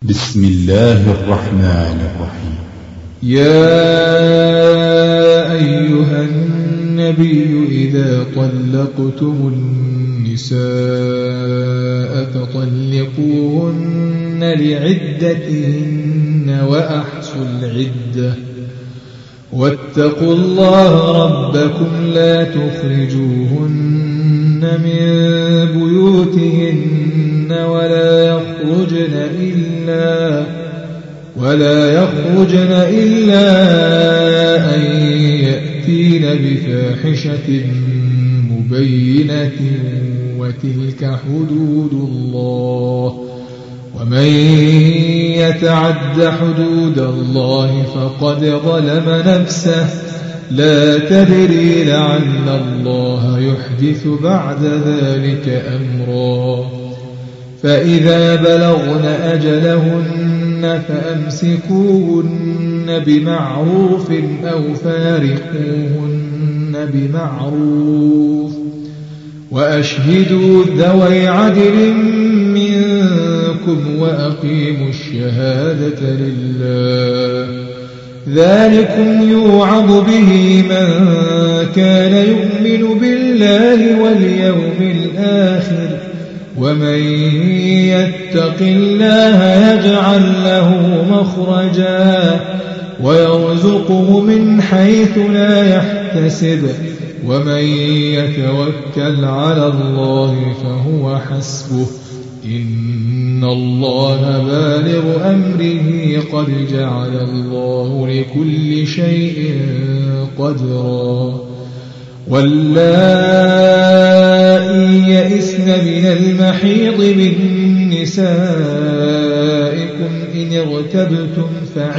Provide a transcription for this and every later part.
بسم الله الرحمن الرحيم. يا أيها النبي إذا طلقتم النساء فطلقوهن لعدتهن وأحصوا العدة واتقوا الله ربكم لا تخرجوهن من بيوتهن ولا يخرجن إلا أن يأتين بفاحشة مبينة وتلك حدود الله ومن يتعد حدود الله فقد ظلم نفسه لا تدري لعل الله يحدث بعد ذلك أمرا فإذا بلغن أجلهن فأمسكوهن بمعروف أو فارقوهن بمعروف وأشهدوا ذوي عدل منكم وأقيموا الشهادة لله ذلكم يوعظ به من كان يؤمن بالله واليوم الآخر ومن يتق الله يجعل له مخرجا ويرزقه من حيث لا يحتسب ومن يتوكل على الله فهو حسبه إن الله بالغ أمره قد جعل الله لكل شيء قدرا واللائي يئسن من المحيض من نسائكم إن ارتبتم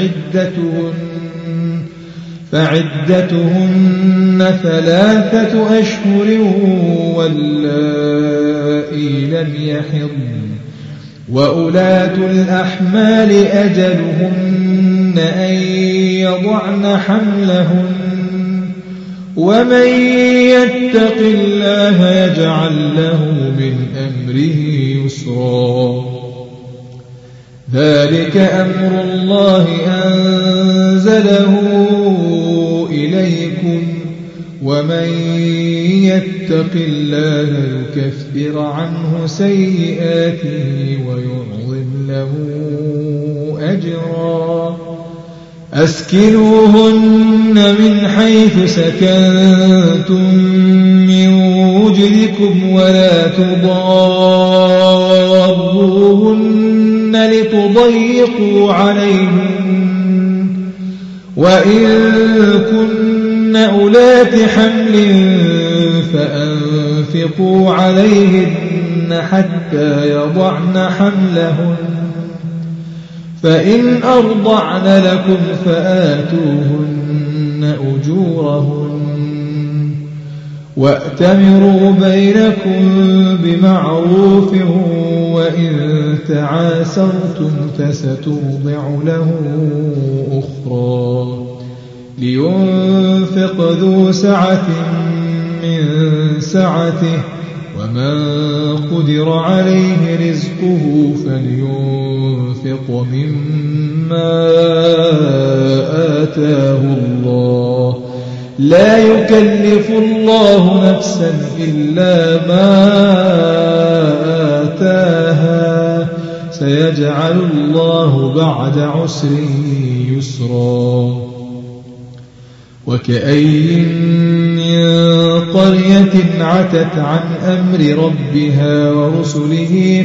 فعدتهن 3 أشهر واللائي لم يحضن وأولاة الأحمال أجلهن أن يضعن حملهن ومن يتق الله يجعل له من أمره يسرا ذلك أمر الله أنزله إليكم ومن يتق الله يكفر عنه سيئاته ويعظم له أجرا أسكنوهن من حيث سكنتم من وجدكم ولا تضاروهن لتضيقوا عليهن وإن كن أولات حمل فأنفقوا عليهن حتى يضعن حملهن فإن أرضعن لكم فآتوهن أجورهن وأتمروا بينكم بمعروف وإن تعاسرتم فسترضع له أخرى لينفق ذو سعة من سعته ومن قدر عليه رزقه فلينفق مما آتاه الله لا يكلف الله نفسا إلا ما آتاها سيجعل الله بعد عسر يسرا وكأين من قرية عتت عن أمر ربها ورسله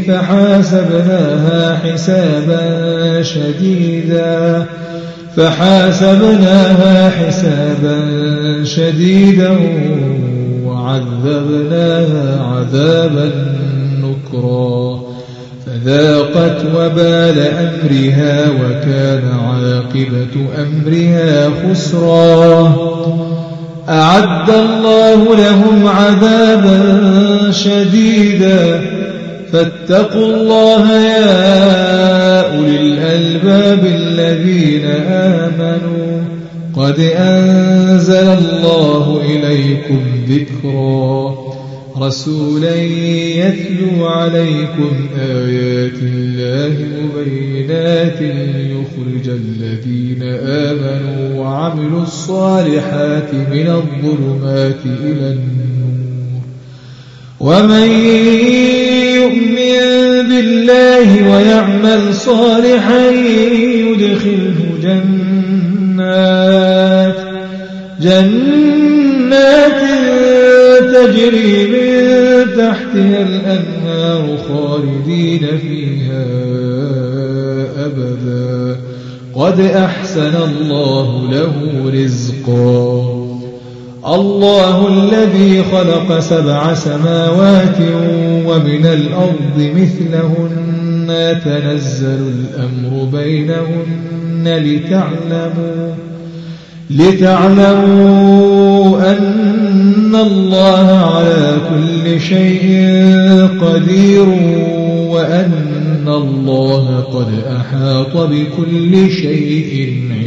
فحاسبناها حسابا شديدا وعذبناها عذابا نكرا فذاقت وبال أمرها وكان عاقبة أمرها خسرا أعد الله لهم عذابا شديدا فاتقوا الله يا أولي الألباب الذين آمنوا قد أنزل الله إليكم ذكرا رسولا يتلو عليكم آيات الله مبينات ليخرج الذين آمنوا وعملوا الصالحات من الظلمات إلى النور ومن يؤمن بالله ويعمل صالحا يدخله جنات تجري من تحتها الأنهار خالدين فيها أبدا قد أحسن الله له رزقا الله الذي خلق 7 سماوات ومن الأرض مثلهن يتنزل الأمر بينهن لتعلموا أن الله على كل شيء قدير وأن الله قد أحاط بكل شيء